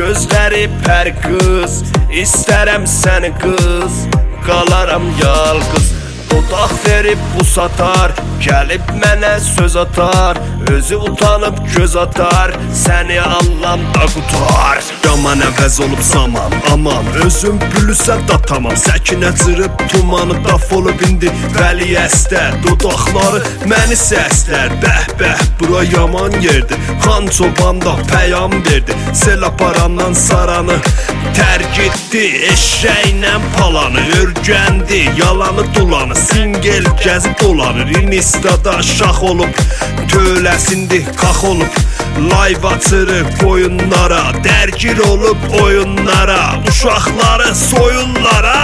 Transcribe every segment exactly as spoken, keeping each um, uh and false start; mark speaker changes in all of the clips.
Speaker 1: gözləri pər qız. İstərəm səni qız, qalaram yalqız. Dodaq verib bu satar, gəlib mənə söz atar. Özü utanıb göz atar, səni anlamda qutar. Yaman əvəz olub zaman, aman özüm bülüsə datamam. Səkinə cırıb tumanı daf olub indi vəli əstər. Dodaqları məni səslər, bəh bəh bura yaman yerdir. Xan çoban da pəyam verdi, sel aparandan saranı tərk etdi. Eşşəklə palanı örgəndi, yalanı dulanı. Singel gəzib dolanır, instada şax olub, töləsindi qax olub. Live açırıq qoyunlara, dərgir olub oyunlara, uşaqları soyunlara.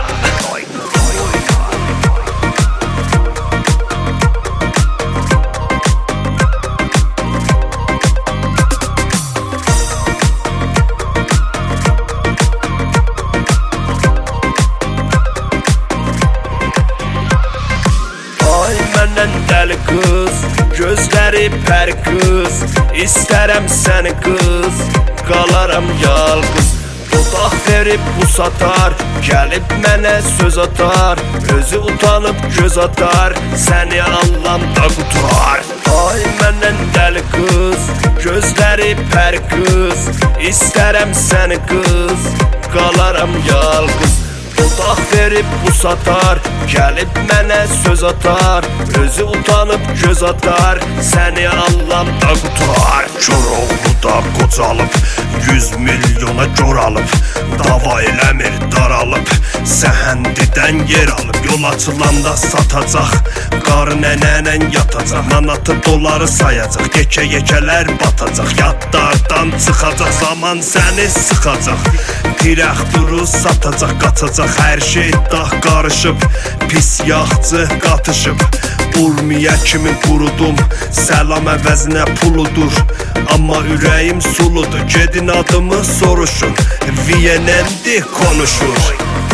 Speaker 1: Məndən dəli qız, gözləri pər qız. İstərəm səni qız, qalaram yalqız. Dodaq verib bu satar, gəlib mənə söz atar. Özü utanıb göz atar, səni anlamda qutar. Ay məndən dəli qız, gözləri pər qız. İstərəm səni qız, qalaram yalqız. Dodaq verib bu satar, gəlib mənə söz atar. Özü utanıb göz atar, səni anlamda qutar. Koroğlu da qocalıb, yüz milyona gör alıb. Dava eləmir daralıb, səhəndidən yer alıb. Yol açılanda satacaq, qarı nənənə yatacaq. Manatı doları sayacaq, yekə-yekələr batacaq. Yaddardan çıxacaq, zaman səni sıxacaq. Dirək duru satacaq, qaçacaq. Hər şey dah qarışıb, pis yaxçı qatışıb. Urmiyə kimi qurudum, səlam əvəzinə puludur. Amma ürəyim suludur, gedin adımı soruşun, V N N-dir konuşur.